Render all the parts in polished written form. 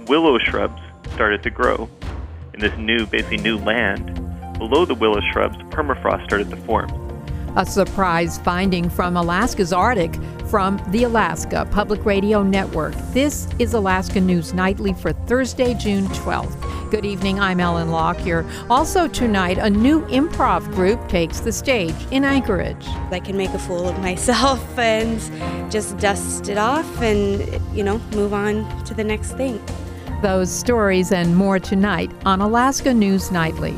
willow shrubs started to grow in this basically new land. Below the willow shrubs, permafrost started to form. A surprise finding from Alaska's Arctic from the Alaska Public Radio Network. This is Alaska News Nightly for Thursday, June 12th. Good evening, I'm Ellen Lockyer. Also tonight, a new improv group takes the stage in Anchorage. I can make a fool of myself and just dust it off and, move on to the next thing. Those stories and more tonight on Alaska News Nightly.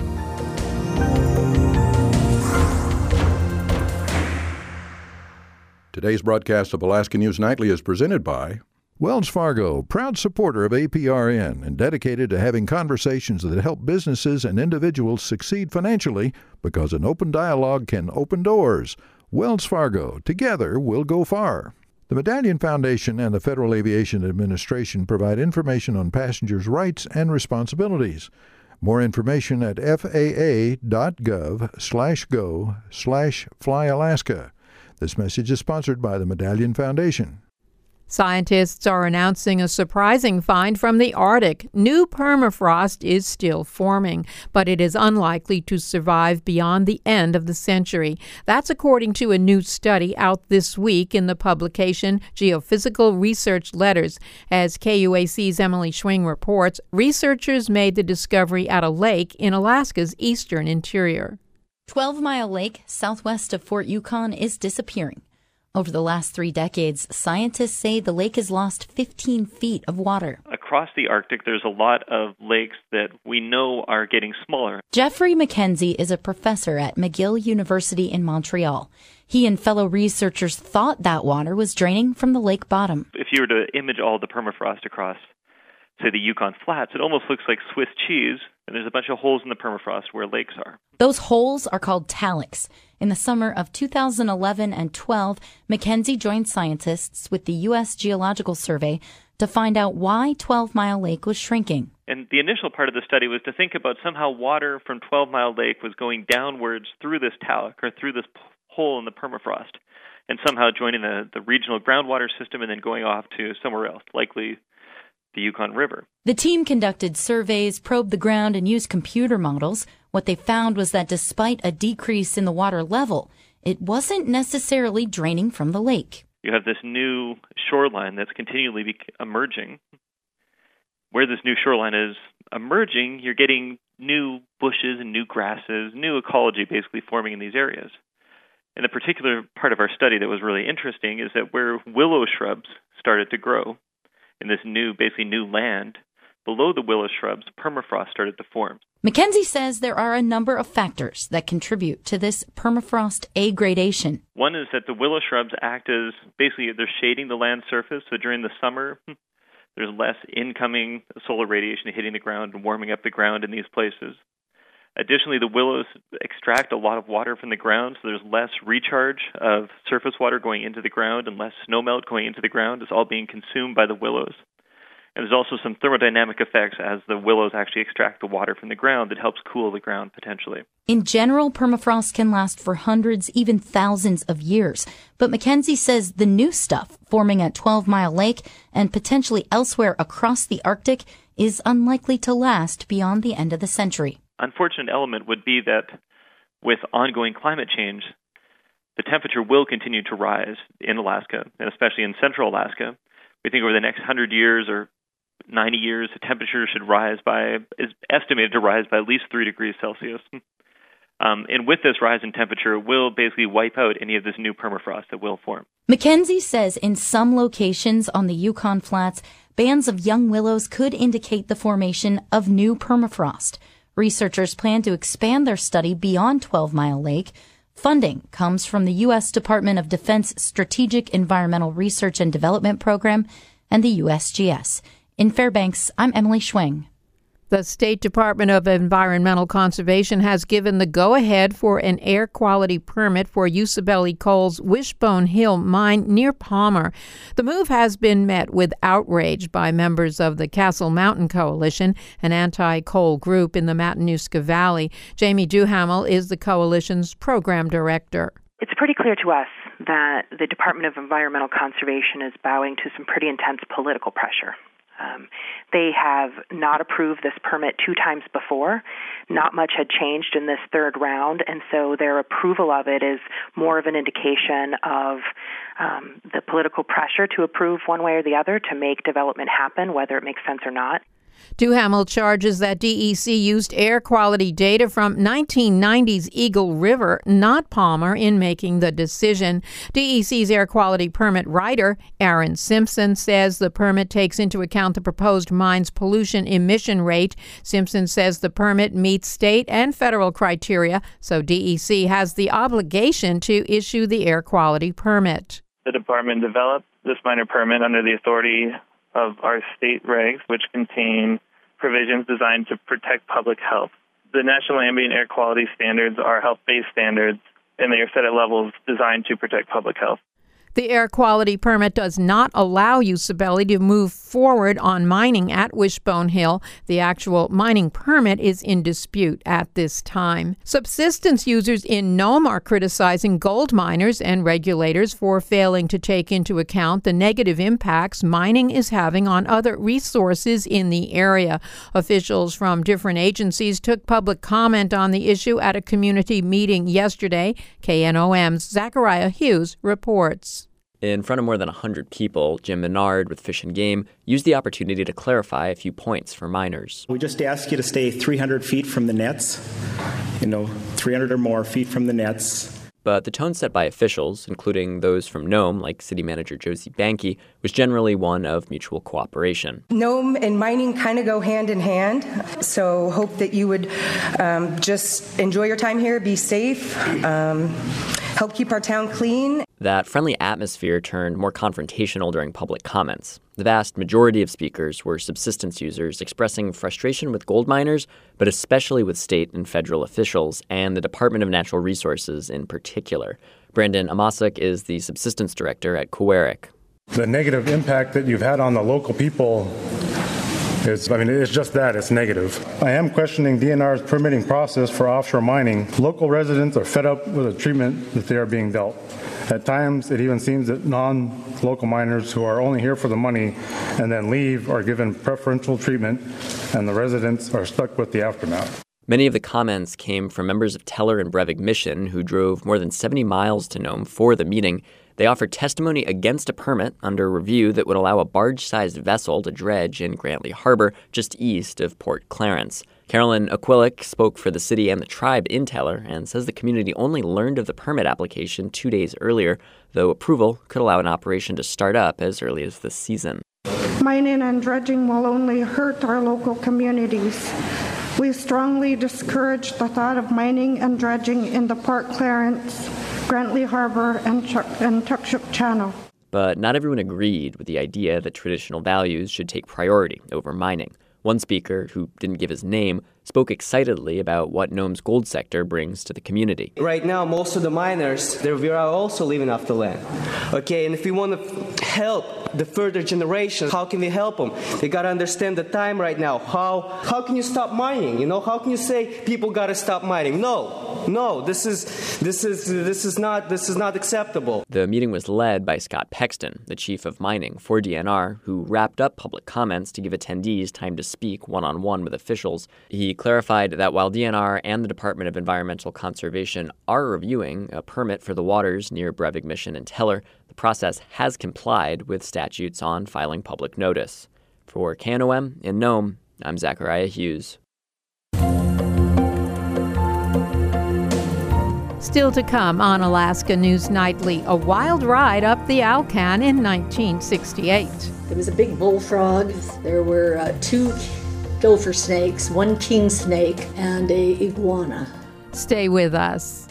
Today's broadcast of Alaska News Nightly is presented by Wells Fargo, proud supporter of APRN and dedicated to having conversations that help businesses and individuals succeed financially because an open dialogue can open doors. Wells Fargo, together we'll go far. The Medallion Foundation and the Federal Aviation Administration provide information on passengers' rights and responsibilities. More information at faa.gov/go/flyalaska. This message is sponsored by the Medallion Foundation. Scientists are announcing a surprising find from the Arctic. New permafrost is still forming, but it is unlikely to survive beyond the end of the century. That's according to a new study out this week in the publication Geophysical Research Letters. As KUAC's Emily Schwing reports, researchers made the discovery at a lake in Alaska's eastern interior. 12-Mile Lake, southwest of Fort Yukon, is disappearing. Over the last 3 decades, scientists say the lake has lost 15 feet of water. Across the Arctic, there's a lot of lakes that we know are getting smaller. Jeffrey McKenzie is a professor at McGill University in Montreal. He and fellow researchers thought that water was draining from the lake bottom. If you were to image all the permafrost across, say, the Yukon Flats, it almost looks like Swiss cheese, and there's a bunch of holes in the permafrost where lakes are. Those holes are called talix. In the summer of 2011 and 12, McKenzie joined scientists with the U.S. Geological Survey to find out why 12-Mile Lake was shrinking. And the initial part of the study was to think about somehow water from 12-Mile Lake was going downwards through this talc, or through this hole in the permafrost, and somehow joining the regional groundwater system and then going off to somewhere else, likely the Yukon River. The team conducted surveys, probed the ground, and used computer models. What they found was that despite a decrease in the water level, it wasn't necessarily draining from the lake. You have this new shoreline that's continually emerging. Where this new shoreline is emerging, you're getting new bushes and new grasses, new ecology basically forming in these areas. And the particular part of our study that was really interesting is that where willow shrubs started to grow, in this basically new land, below the willow shrubs, permafrost started to form. McKenzie says there are a number of factors that contribute to this permafrost aggradation. One is that the willow shrubs act as, basically, they're shading the land surface, so during the summer, there's less incoming solar radiation hitting the ground and warming up the ground in these places. Additionally, the willows extract a lot of water from the ground, so there's less recharge of surface water going into the ground and less snowmelt going into the ground. It's all being consumed by the willows. And there's also some thermodynamic effects as the willows actually extract the water from the ground that helps cool the ground potentially. In general, permafrost can last for hundreds, even thousands of years. But McKenzie says the new stuff forming at 12-Mile Lake and potentially elsewhere across the Arctic is unlikely to last beyond the end of the century. Unfortunate element would be that with ongoing climate change, the temperature will continue to rise in Alaska, and especially in central Alaska. We think over the next 100 years or 90 years, the temperature is estimated to rise by at least 3 degrees Celsius. And with this rise in temperature, it will basically wipe out any of this new permafrost that will form. McKenzie says in some locations on the Yukon Flats, bands of young willows could indicate the formation of new permafrost. Researchers plan to expand their study beyond 12-Mile Lake. Funding comes from the U.S. Department of Defense Strategic Environmental Research and Development Program and the USGS. In Fairbanks, I'm Emily Schwing. The State Department of Environmental Conservation has given the go-ahead for an air quality permit for Usabelli Coal's Wishbone Hill mine near Palmer. The move has been met with outrage by members of the Castle Mountain Coalition, an anti-coal group in the Matanuska Valley. Jamie Duhamel is the coalition's program director. It's pretty clear to us that the Department of Environmental Conservation is bowing to some pretty intense political pressure. They have not approved this permit 2 times before. Not much had changed in this third round, and so their approval of it is more of an indication of the political pressure to approve one way or the other to make development happen, whether it makes sense or not. Duhamel charges that DEC used air quality data from 1990's Eagle River, not Palmer, in making the decision. DEC's air quality permit writer, Aaron Simpson, says the permit takes into account the proposed mine's pollution emission rate. Simpson says the permit meets state and federal criteria, so DEC has the obligation to issue the air quality permit. The department developed this minor permit under the authority of our state regs, which contain provisions designed to protect public health. The National Ambient Air Quality Standards are health-based standards, and they are set at levels designed to protect public health. The air quality permit does not allow Usabelli to move forward on mining at Wishbone Hill. The actual mining permit is in dispute at this time. Subsistence users in Nome are criticizing gold miners and regulators for failing to take into account the negative impacts mining is having on other resources in the area. Officials from different agencies took public comment on the issue at a community meeting yesterday. KNOM's Zachariah Hughes reports. In front of more than 100 people, Jim Menard with Fish and Game used the opportunity to clarify a few points for miners. We just ask you to stay 300 feet from the nets, 300 or more feet from the nets. But the tone set by officials, including those from Nome, like City Manager Josie Banke, was generally one of mutual cooperation. Nome and mining kind of go hand in hand, so hope that you would just enjoy your time here, be safe, help keep our town clean. That friendly atmosphere turned more confrontational during public comments. The vast majority of speakers were subsistence users expressing frustration with gold miners, but especially with state and federal officials and the Department of Natural Resources in particular. Brandon Amasuk is the subsistence director at Cowarik. The negative impact that you've had on the local people it's just that, it's negative. I am questioning DNR's permitting process for offshore mining. Local residents are fed up with the treatment that they are being dealt. At times, it even seems that non-local miners who are only here for the money and then leave are given preferential treatment, and the residents are stuck with the aftermath. Many of the comments came from members of Teller and Brevig Mission who drove more than 70 miles to Nome for the meeting. They offered testimony against a permit under review that would allow a barge-sized vessel to dredge in Grantley Harbor, just east of Port Clarence. Carolyn Aquilic spoke for the city and the tribe in Teller and says the community only learned of the permit application 2 days earlier, though approval could allow an operation to start up as early as this season. Mining and dredging will only hurt our local communities. We strongly discourage the thought of mining and dredging in the Port Clarence, Grantley Harbor, and Tukshuk Channel. But not everyone agreed with the idea that traditional values should take priority over mining. One speaker, who didn't give his name, spoke excitedly about what Nome's gold sector brings to the community. Right now, most of the miners, they are also living off the land. Okay, and if we want to help the further generations, how can we help them? They got to understand the time right now. How can you stop mining? How can you say people got to stop mining? No, this is not acceptable. The meeting was led by Scott Pexton, the chief of mining for DNR, who wrapped up public comments to give attendees time to speak one-on-one with officials. He clarified that while DNR and the Department of Environmental Conservation are reviewing a permit for the waters near Brevig Mission and Teller, the process has complied with statutes on filing public notice. For KNOM in Nome, I'm Zachariah Hughes. Still to come on Alaska News Nightly, a wild ride up the Alcan in 1968. There was a big bullfrog. There were 2 gopher snakes, 1 king snake, and a iguana. Stay with us.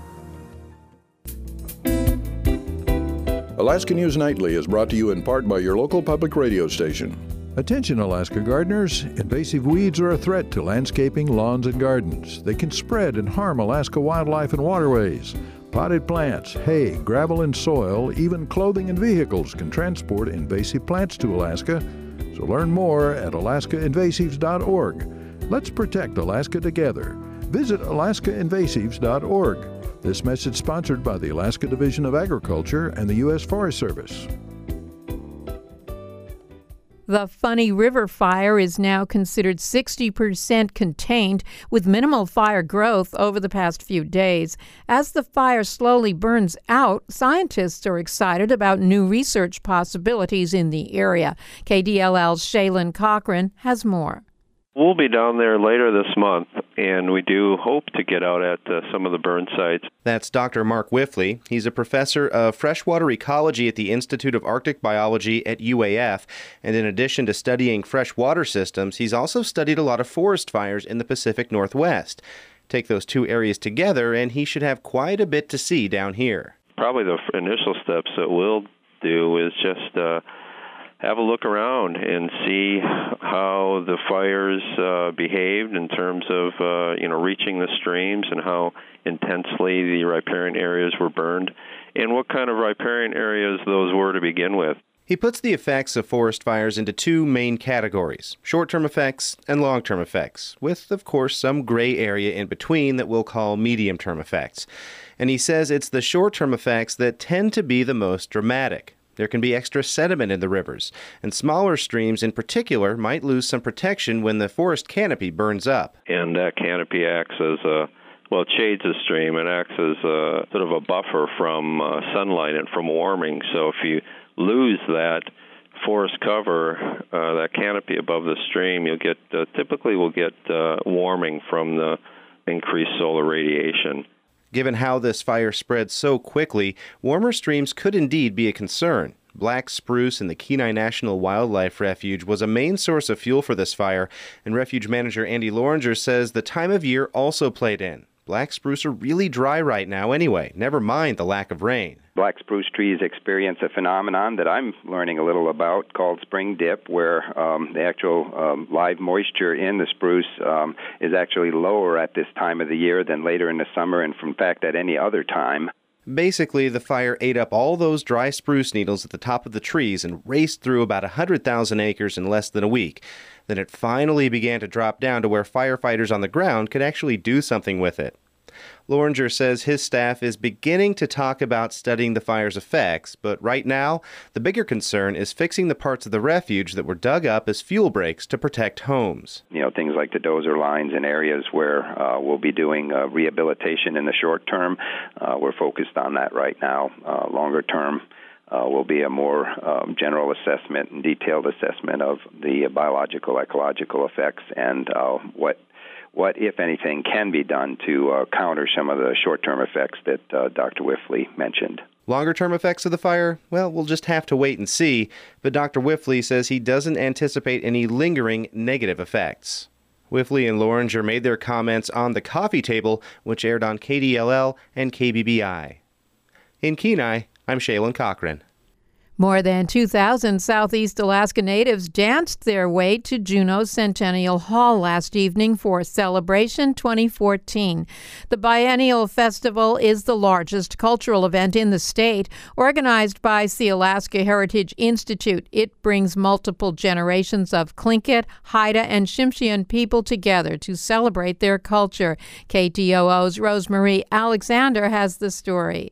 Alaska News Nightly is brought to you in part by your local public radio station. Attention, Alaska gardeners. Invasive weeds are a threat to landscaping, lawns, and gardens. They can spread and harm Alaska wildlife and waterways. Potted plants, hay, gravel and soil, even clothing and vehicles can transport invasive plants to Alaska. So learn more at alaskainvasives.org. Let's protect Alaska together. Visit alaskainvasives.org. This message sponsored by the Alaska Division of Agriculture and the U.S. Forest Service. The Funny River fire is now considered 60% contained, with minimal fire growth over the past few days. As the fire slowly burns out, scientists are excited about new research possibilities in the area. KDLL's Shaylin Cochran has more. We'll be down there later this month, and we do hope to get out at some of the burn sites. That's Dr. Mark Wifley. He's a professor of freshwater ecology at the Institute of Arctic Biology at UAF. And in addition to studying freshwater systems, he's also studied a lot of forest fires in the Pacific Northwest. Take those two areas together, and he should have quite a bit to see down here. Probably the initial steps that we'll do is just have a look around and see how the fires behaved in terms of reaching the streams and how intensely the riparian areas were burned and what kind of riparian areas those were to begin with. He puts the effects of forest fires into two main categories, short-term effects and long-term effects, with, of course, some gray area in between that we'll call medium-term effects. And he says it's the short-term effects that tend to be the most dramatic. There can be extra sediment in the rivers, and smaller streams in particular might lose some protection when the forest canopy burns up. And that canopy acts as it shades the stream. It acts as sort of a buffer from sunlight and from warming. So if you lose that forest cover, that canopy above the stream, you'll get typically we'll get warming from the increased solar radiation. Given how this fire spread so quickly, warmer streams could indeed be a concern. Black spruce in the Kenai National Wildlife Refuge was a main source of fuel for this fire, and refuge manager Andy Loringer says the time of year also played in. Black spruce are really dry right now anyway, never mind the lack of rain. Black spruce trees experience a phenomenon that I'm learning a little about called spring dip, where the actual live moisture in the spruce is actually lower at this time of the year than later in the summer and, in fact, at any other time. Basically, the fire ate up all those dry spruce needles at the top of the trees and raced through about 100,000 acres in less than a week. Then it finally began to drop down to where firefighters on the ground could actually do something with it. Loringer says his staff is beginning to talk about studying the fire's effects, but right now, the bigger concern is fixing the parts of the refuge that were dug up as fuel breaks to protect homes. Things like the dozer lines in areas where we'll be doing rehabilitation in the short term. We're focused on that right now. Longer term will be a more general assessment and detailed assessment of the biological, ecological effects and what, if anything, can be done to counter some of the short-term effects that Dr. Wifley mentioned. Longer-term effects of the fire? Well, we'll just have to wait and see, but Dr. Wifley says he doesn't anticipate any lingering negative effects. Wifley and Loringer made their comments on The Coffee Table, which aired on KDLL and KBBI. In Kenai, I'm Shaylin Cochran. More than 2,000 Southeast Alaska natives danced their way to Juneau Centennial Hall last evening for Celebration 2014. The biennial festival is the largest cultural event in the state, organized by the Alaska Heritage Institute. It brings multiple generations of Tlingit, Haida, and Tsimshian people together to celebrate their culture. KTOO's Rosemarie Alexander has the story.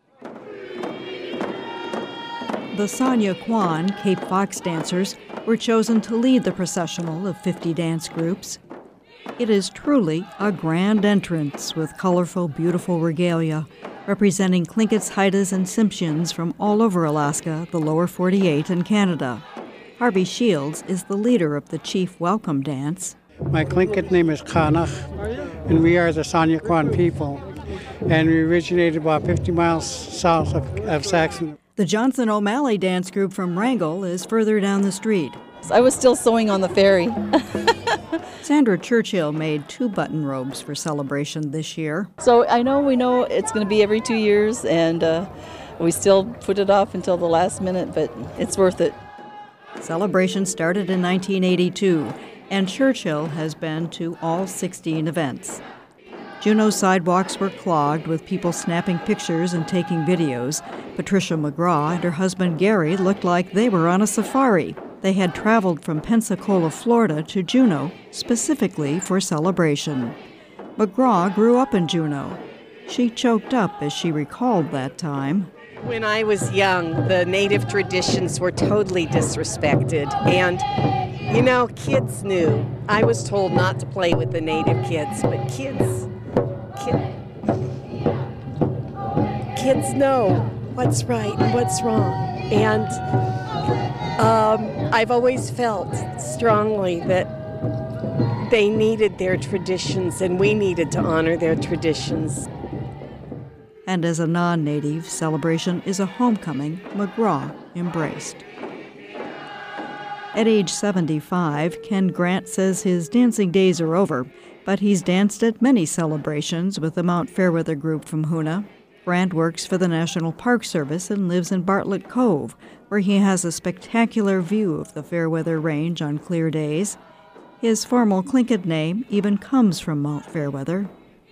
The Sanya Kwan Cape Fox dancers were chosen to lead the processional of 50 dance groups. It is truly a grand entrance with colorful, beautiful regalia representing Tlingits, Haidas, and Tsimshians from all over Alaska, the lower 48, and Canada. Harvey Shields is the leader of the Chief Welcome Dance. My Tlingit name is Kanach, and we are the Sanya Kwan people, and we originated about 50 miles south of Saxon. The Johnson O'Malley dance group from Wrangell is further down the street. I was still sewing on the ferry. Sandra Churchill made 2 button robes for celebration this year. So we know it's going to be every 2 years, and we still put it off until the last minute, but it's worth it. Celebration started in 1982, and Churchill has been to all 16 events. Juneau's sidewalks were clogged with people snapping pictures and taking videos. Patricia McGraw and her husband Gary looked like they were on a safari. They had traveled from Pensacola, Florida to Juneau specifically for celebration. McGraw grew up in Juneau. She choked up as she recalled that time. When I was young, the Native traditions were totally disrespected. And, you know, kids knew. I was told not to play with the Native kids, but kids know what's right and what's wrong. And I've always felt strongly that they needed their traditions and we needed to honor their traditions. And as a non-native, Celebration is a homecoming McGraw embraced. At age 75, Ken Grant says his dancing days are over, but he's danced at many celebrations with the Mount Fairweather group from Hoonah. Grant works for the National Park Service and lives in Bartlett Cove, where he has a spectacular view of the Fairweather Range on clear days. His formal Tlingit name even comes from Mount Fairweather.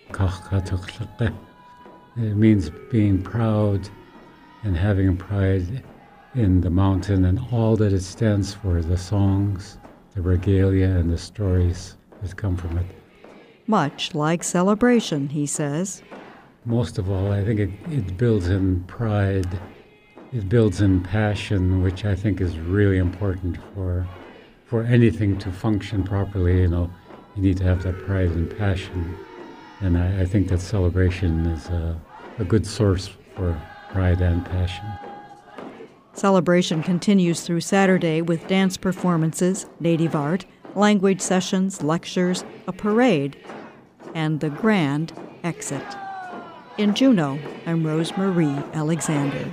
It means being proud and having pride in the mountain and all that it stands for, the songs, the regalia, and the stories that come from it. Much like Celebration, he says. Most of all, I think it builds in pride, it builds in passion, which I think is really important for anything to function properly. You need to have that pride and passion. And I think that Celebration is a good source for pride and passion. Celebration continues through Saturday with dance performances, native art, language sessions, lectures, a parade, and the grand exit. In Juneau, I'm Rosemarie Alexander.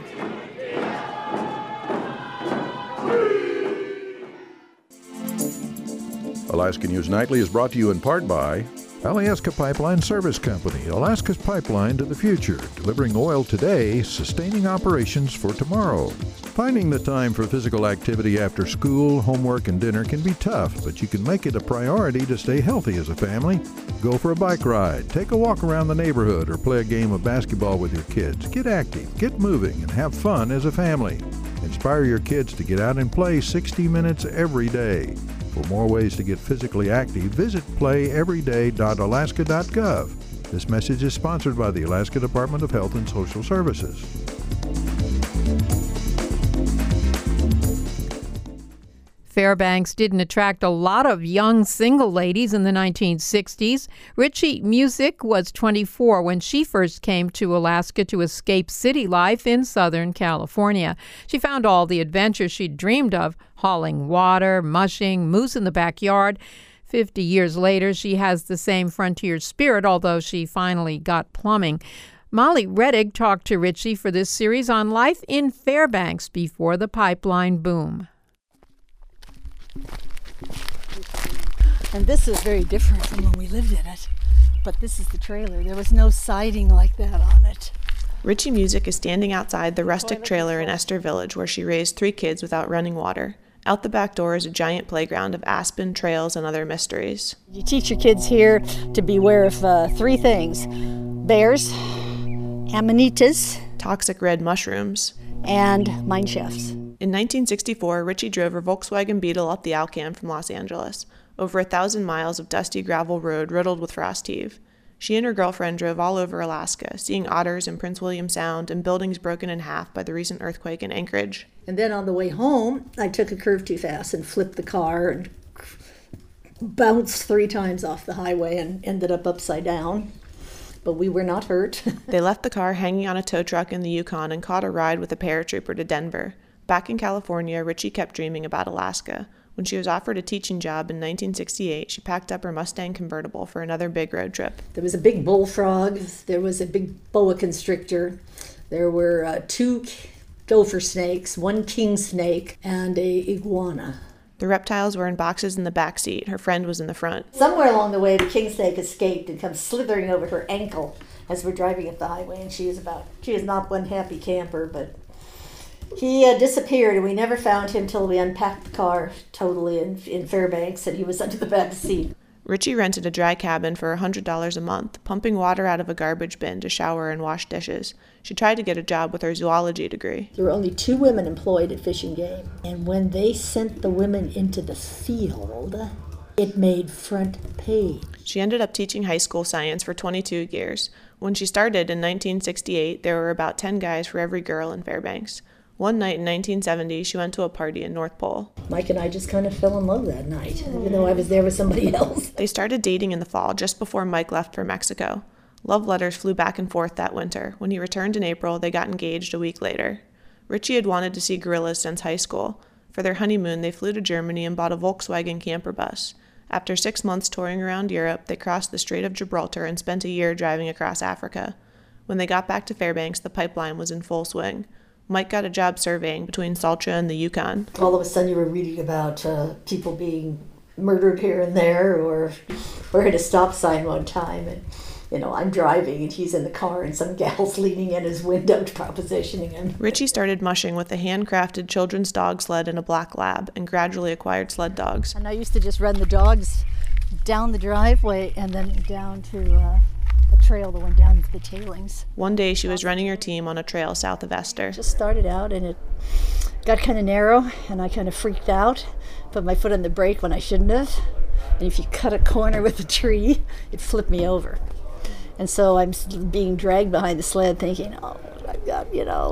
Alaska News Nightly is brought to you in part by Alyeska Pipeline Service Company, Alaska's pipeline to the future, delivering oil today, sustaining operations for tomorrow. Finding the time for physical activity after school, homework, and dinner can be tough, but you can make it a priority to stay healthy as a family. Go for a bike ride, take a walk around the neighborhood, or play a game of basketball with your kids. Get active, get moving, and have fun as a family. Inspire your kids to get out and play 60 minutes every day. For more ways to get physically active, visit playeveryday.alaska.gov. This message is sponsored by the Alaska Department of Health and Social Services. Fairbanks didn't attract a lot of young single ladies in the 1960s. Richie Music was 24 when she first came to Alaska to escape city life in Southern California. She found all the adventures she'd dreamed of, hauling water, mushing, moose in the backyard. 50 years later, she has the same frontier spirit, although she finally got plumbing. Molly Rettig talked to Richie for this series on life in Fairbanks before the pipeline boom. And this is very different from when we lived in it. But this is the trailer. There was no siding like that on it. Richie Music is standing outside the rustic trailer in Esther Village where she raised 3 kids without running water. Out the back door is a giant playground of aspen, trails, and other mysteries. You teach your kids here to beware of 3 things. Bears, amanitas, toxic red mushrooms, and mine shafts. In 1964, Richie drove her Volkswagen Beetle up the Alcan from Los Angeles, over 1,000 miles of dusty gravel road riddled with frost heave. She and her girlfriend drove all over Alaska, seeing otters in Prince William Sound and buildings broken in half by the recent earthquake in Anchorage. And then on the way home, I took a curve too fast and flipped the car and bounced 3 times off the highway and ended up upside down. But we were not hurt. They left the car hanging on a tow truck in the Yukon and caught a ride with a paratrooper to Denver. Back in California, Richie kept dreaming about Alaska. When she was offered a teaching job in 1968, she packed up her Mustang convertible for another big road trip. There was a big bullfrog, there was a big boa constrictor, there were 2 gopher snakes, 1 king snake, and a iguana. The reptiles were in boxes in the back seat. Her friend was in the front. Somewhere along the way, the king snake escaped and comes slithering over her ankle as we're driving up the highway, and she is not one happy camper, but he disappeared, and we never found him till we unpacked the car totally in Fairbanks, and he was under the back seat. Richie rented a dry cabin for $100 a month, pumping water out of a garbage bin to shower and wash dishes. She tried to get a job with her zoology degree. There were only 2 women employed at Fish and Game, and when they sent the women into the field, it made front page. She ended up teaching high school science for 22 years. When she started in 1968, there were about 10 guys for every girl in Fairbanks. One night in 1970, she went to a party in North Pole. Mike and I just kind of fell in love that night, even though I was there with somebody else. They started dating in the fall, just before Mike left for Mexico. Love letters flew back and forth that winter. When he returned in April, they got engaged a week later. Richie had wanted to see gorillas since high school. For their honeymoon, they flew to Germany and bought a Volkswagen camper bus. After 6 months touring around Europe, they crossed the Strait of Gibraltar and spent a year driving across Africa. When they got back to Fairbanks, the pipeline was in full swing. Mike got a job surveying between Saltra and the Yukon. All of a sudden you were reading about people being murdered here and there, or we're at a stop sign one time and I'm driving and he's in the car and some gal's leaning in his window propositioning him. Richie started mushing with a handcrafted children's dog sled and a black lab and gradually acquired sled dogs. And I used to just run the dogs down the driveway and then down to a trail that went down to the tailings. One day she was running her team on a trail south of Esther. Just started out and it got kind of narrow and I kind of freaked out, put my foot on the brake when I shouldn't have. And if you cut a corner with a tree, it flipped me over. And so I'm being dragged behind the sled thinking, oh, I've got,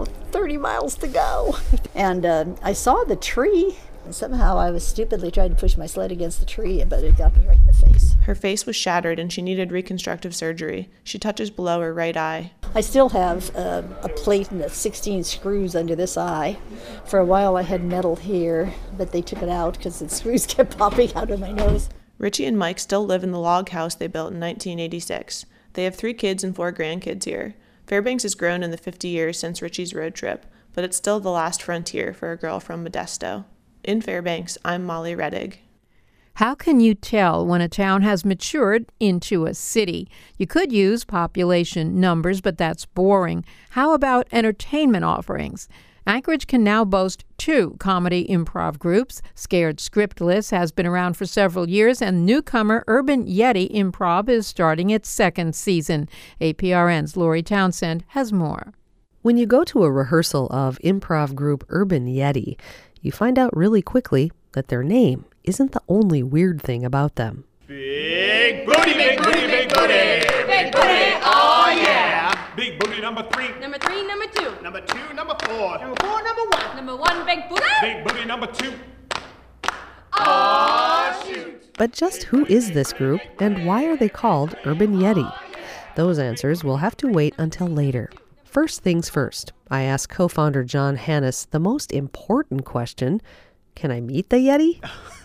30 miles to go. And I saw the tree. And somehow I was stupidly trying to push my sled against the tree, but it got me right in the face. Her face was shattered and she needed reconstructive surgery. She touches below her right eye. I still have a plate and 16 screws under this eye. For a while I had metal here, but they took it out because the screws kept popping out of my nose. Richie and Mike still live in the log house they built in 1986. They have 3 kids and 4 grandkids here. Fairbanks has grown in the 50 years since Richie's road trip, but it's still the last frontier for a girl from Modesto. In Fairbanks, I'm Molly Reddig. How can you tell when a town has matured into a city? You could use population numbers, but that's boring. How about entertainment offerings? Anchorage can now boast 2 comedy improv groups. Scared Scriptless has been around for several years, and newcomer Urban Yeti Improv is starting its 2nd season. APRN's Lori Townsend has more. When you go to a rehearsal of improv group Urban Yeti, you find out really quickly that their name isn't the only weird thing about them. Big booty, big booty, big booty. Big booty, oh yeah. Big booty number 3. Number 3, number 2. Number 2, number 4. Number 4, number 1. Number 1, big booty. Big booty number 2. Oh, shoot. But just who is this group, and why are they called Urban Yeti? Those answers will have to wait until later. First things first, I asked co-founder John Hannes the most important question. Can I meet the Yeti?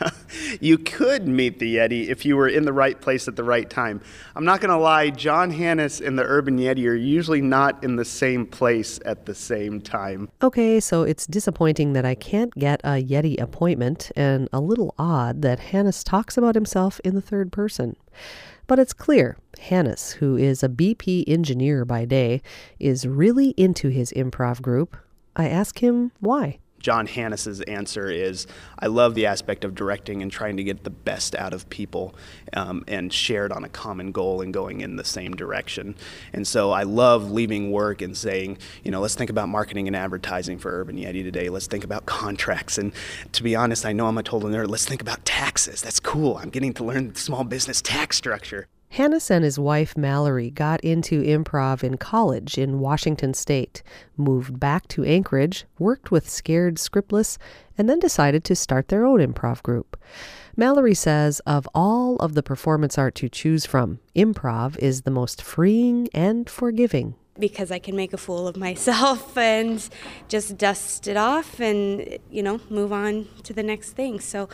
You could meet the Yeti if you were in the right place at the right time. I'm not going to lie, John Hannes and the Urban Yeti are usually not in the same place at the same time. Okay, so it's disappointing that I can't get a Yeti appointment, and a little odd that Hannes talks about himself in the third person. But it's clear, Hannes, who is a BP engineer by day, is really into his improv group. I ask him why. John Hannes's answer is, I love the aspect of directing and trying to get the best out of people and shared on a common goal and going in the same direction. And so I love leaving work and saying, let's think about marketing and advertising for Urban Yeti today. Let's think about contracts. And to be honest, I know I'm a total nerd. Let's think about taxes. That's cool. I'm getting to learn the small business tax structure. Hannes and his wife Mallory got into improv in college in Washington State, moved back to Anchorage, worked with Scared Scriptless, and then decided to start their own improv group. Mallory says of all of the performance art to choose from, improv is the most freeing and forgiving. Because I can make a fool of myself and just dust it off and, move on to the next thing. So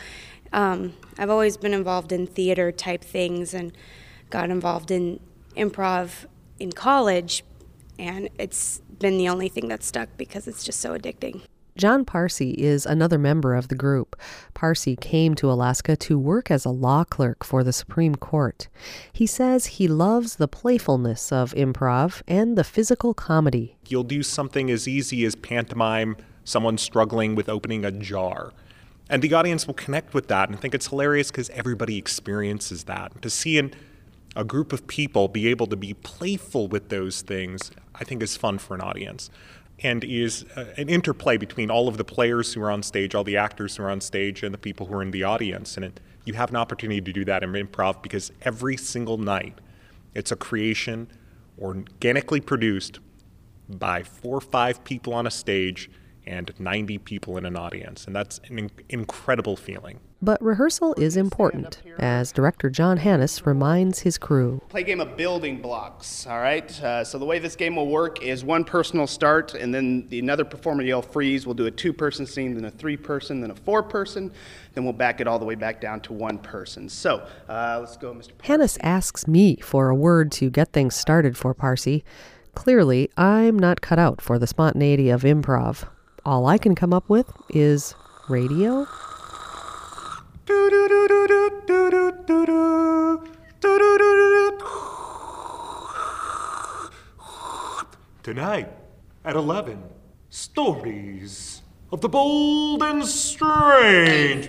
I've always been involved in theater type things and got involved in improv in college, and it's been the only thing that stuck because it's just so addicting. John Parsi is another member of the group. Parsi came to Alaska to work as a law clerk for the Supreme Court. He says he loves the playfulness of improv and the physical comedy. You'll do something as easy as pantomime someone struggling with opening a jar. And the audience will connect with that and think it's hilarious because everybody experiences that. To see a group of people be able to be playful with those things, I think is fun for an audience, and is an interplay between all of the players who are on stage, all the actors who are on stage, and the people who are in the audience. And you have an opportunity to do that in improv because every single night it's a creation organically produced by 4 or 5 people on a stage and 90 people in an audience. And that's an incredible feeling. But rehearsal is important, as director John Hannes reminds his crew. Play a game of building blocks, all right? So the way this game will work is one person will start, and then another performer will yell freeze. We'll do a 2-person scene, then a 3-person, then a 4-person. Then we'll back it all the way back down to 1 person. So let's go, Mr. Hannes asks me for a word to get things started for Parsi. Clearly, I'm not cut out for the spontaneity of improv. All I can come up with is radio. Tonight at 11, stories of the bold and strange.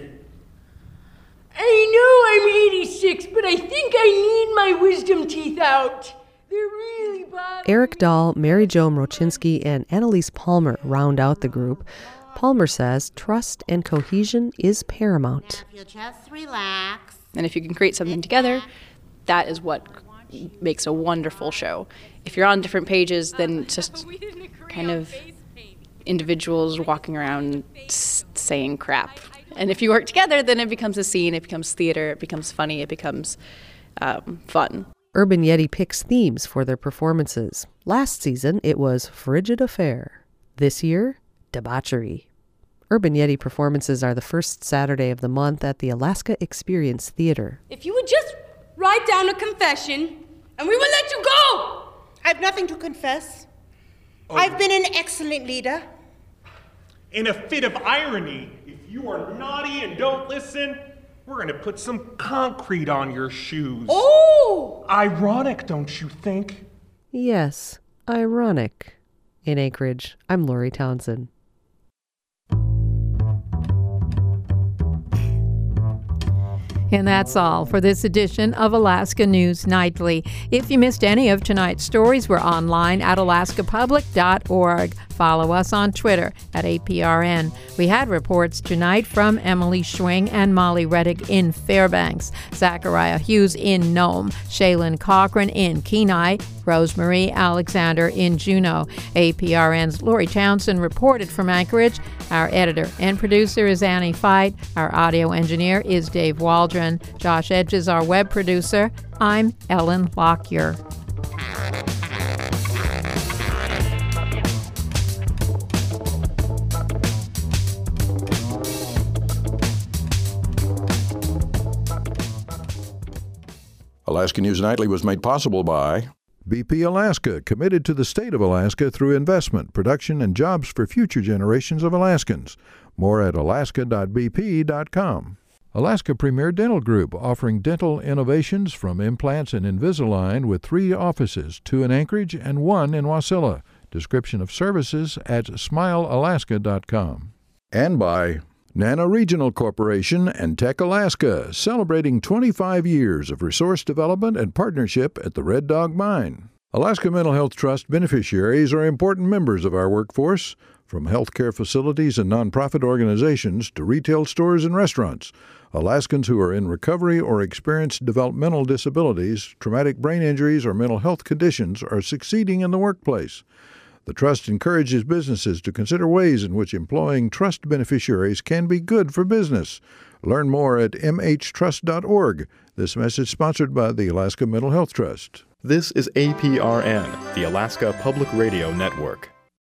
I know I'm 86, but I think I need my wisdom teeth out. They're really bothering. Eric Dahl, Mary Jo Mrochinski, and Annalise Palmer round out the group. Palmer says trust and cohesion is paramount. Now, if you'll just relax. And if you can create something together, that is what makes a wonderful show. If you're on different pages, then it's just kind of individuals walking around saying crap. And if you work together, then it becomes a scene, it becomes theater, it becomes funny, it becomes fun. Urban Yeti picks themes for their performances. Last season, it was Frigid Affair. This year, debauchery. Urban Yeti performances are the first Saturday of the month at the Alaska Experience Theater. If you would just write down a confession, and we will let you go. I have nothing to confess. I've been an excellent leader. In a fit of irony, if you are naughty and don't listen, we're going to put some concrete on your shoes. Oh! Ironic, don't you think? Yes, ironic. In Anchorage, I'm Lori Townsend. And that's all for this edition of Alaska News Nightly. If you missed any of tonight's stories, we're online at alaskapublic.org. Follow us on Twitter at APRN. We had reports tonight from Emily Schwing and Molly Reddick in Fairbanks, Zachariah Hughes in Nome, Shaylin Cochran in Kenai, Rosemarie Alexander in Juneau. APRN's Lori Townsend reported from Anchorage. Our editor and producer is Annie Fight. Our audio engineer is Dave Waldron. Josh Edge is our web producer. I'm Ellen Lockyer. Alaska News Nightly was made possible by BP Alaska, committed to the state of Alaska through investment, production, and jobs for future generations of Alaskans. More at alaska.bp.com. Alaska Premier Dental Group, offering dental innovations from implants and Invisalign with 3 offices, 2 in Anchorage and 1 in Wasilla. Description of services at smilealaska.com. And by Nana Regional Corporation and Tech Alaska, celebrating 25 years of resource development and partnership at the Red Dog Mine. Alaska Mental Health Trust beneficiaries are important members of our workforce, from healthcare facilities and nonprofit organizations to retail stores and restaurants. Alaskans who are in recovery or experience developmental disabilities, traumatic brain injuries, or mental health conditions are succeeding in the workplace. The Trust encourages businesses to consider ways in which employing trust beneficiaries can be good for business. Learn more at mhtrust.org. This message sponsored by the Alaska Mental Health Trust. This is APRN, the Alaska Public Radio Network.